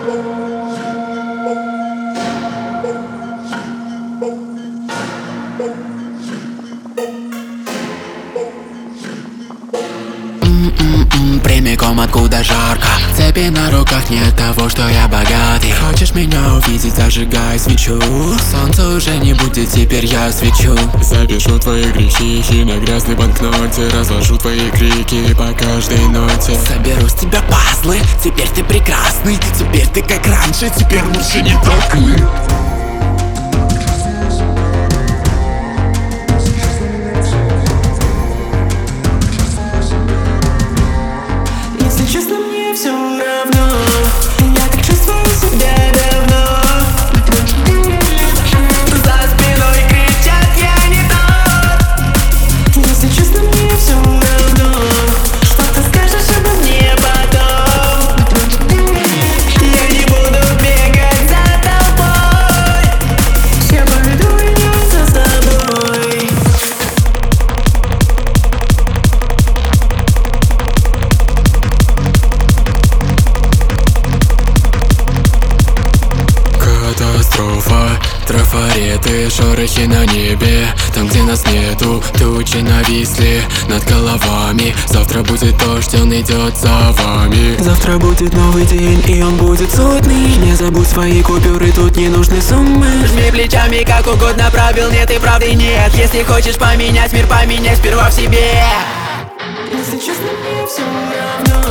Прямиком откуда жарко. Цепи на руках, нет того, что я богатый. Хочешь меня увидеть, зажигай свечу. Солнце уже не будет, теперь я свечу. Запишу твои грехи на грязной банкноте. Разложу твои крики по каждой ноте. Соберу с тебя пазлы, теперь ты прекрасный. Теперь ты как раньше, теперь лучше не такой. Честно, мне все равно. Я так чувствую себя давно. За спиной кричат, я не тот. Если честно, мне все равно, что ты скажешь обо мне потом. Я не буду бегать за тобой. Я поведу ее за собой. Катастрофа, трафареты, шорохи на небе. Там, где нас нету, тучи нависли над головами. Завтра будет дождь, он идет за вами. Завтра будет новый день, и он будет судный. Не забудь свои купюры, тут не нужны суммы. Жми плечами, как угодно, правил нет и правды нет. Если хочешь поменять мир, поменяй сперва в себе. Если честно, мне все равно.